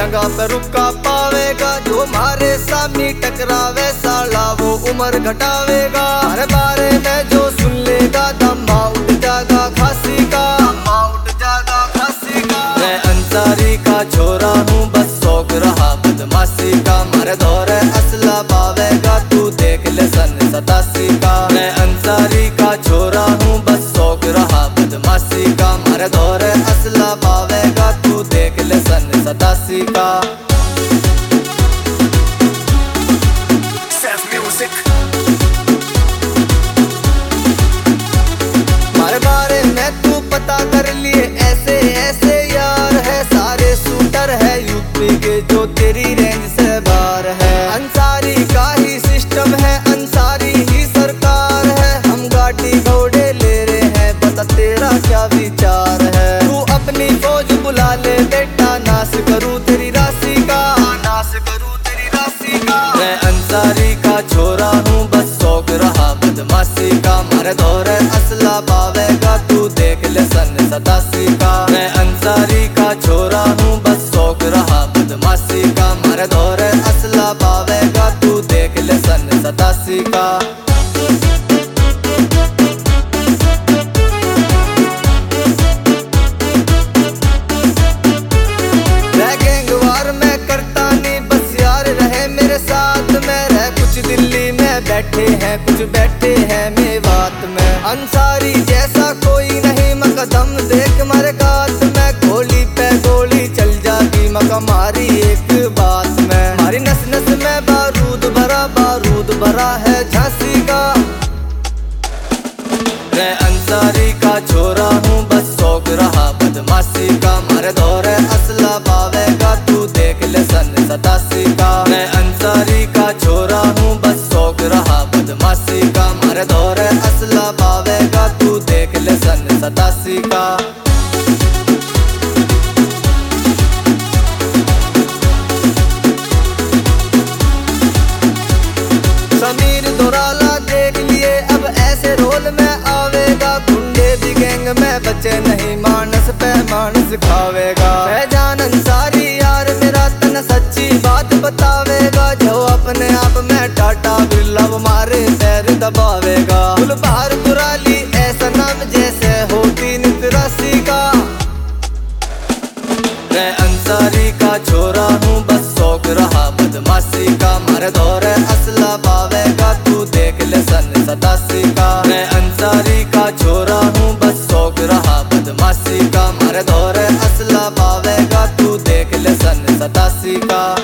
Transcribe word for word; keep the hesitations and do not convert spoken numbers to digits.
जगह पे रुका पावेगा, जो मारे सामने टकरावे साला वो उम्र घटावेगा। हर बारे में जो सुन लेगा दम्मा उठ जाएगा खांसी का, दम्मा उठ जाएगा खांसी का। मैं अंसारी का छोरा हूँ बस शौक रहा बदमाशी का, मारे दौरे असला पावेगा तू देख ले सन सतासी का। मैं अंसारी का छोरा हूँ बस शौक रहा बदमाशी का, मारे दौरे असला पावेगा तू देख ले सन सतासी का। मारे बारे में तू पता कर लिए ऐसे ऐसे यार है, सारे शूटर है यूपी के जो तेरी रेंज से बाहर है। अंसारी का ही सिस्टम है, अंसारी ही सरकार है, हम गाड़ी घोड़े ले रहे हैं बता तेरा क्या विचार है। तू अपनी फौज बुला ले बेटा नाश करूँ तेरी राशि का, नाश करूँ तेरी राशि का। मैं अंसारी का छोरा हूँ बस शौक रहा बदमाशी का, मारे दौरे असला पावेगा तू देख ले सन सतासी का। मैं अंसारी का छोरा हूँ बस शौक रहा बदमाशी का, मारे दौरे असला पावेगा तू देख ले सन सतासी का। गैंगवार में करता नहीं बस यार रहे मेरे साथ में, रह कुछ दिल्ली में बैठे हैं कुछ बैठे हैं मेवात में। अंसारी जैसा कोई नहीं मकदम देख मारे गात में, गोली पे गोली चल जाती मका मारी एक बात में। मारी नस नस में बारूद भरा बारूद भरा है झांसी का। मैं अंसारी का छोरा हूँ बस शौक रहा बदमाशी का, मारे दौरे असला पावेगा तू देख ले सन सतासी का। मैं अंसारी का छोरा हूँ बस शौक रहा बदमाशी का, मारे दौरे असला पावेगा तू देख ले सन सतासी का। समीर दोराला देख लिए अब ऐसे रोल में आवेगा, गुंडे भी गैंग में बचे नहीं मानस पे मानस खावेगा। फैजान अंसारी यार मेरा तन सच्ची बात बतावेगा, जो अपने आप में टाटा बिरला मारे पैर दबावेगा। गुलबहार कुराली ऐसा नाम जैसे होती नितरासी का। मैं अंसारी का छोरा हूँ बस शौक रहा बदमाशी का, मारे दौरे असला पावेगा तू देख ले सन सतासी का। मैं अंसारी का छोरा हूँ बस शौक रहा बदमाशी का, मारे दौरे असला पावेगा तू देख ले सन सतासी का।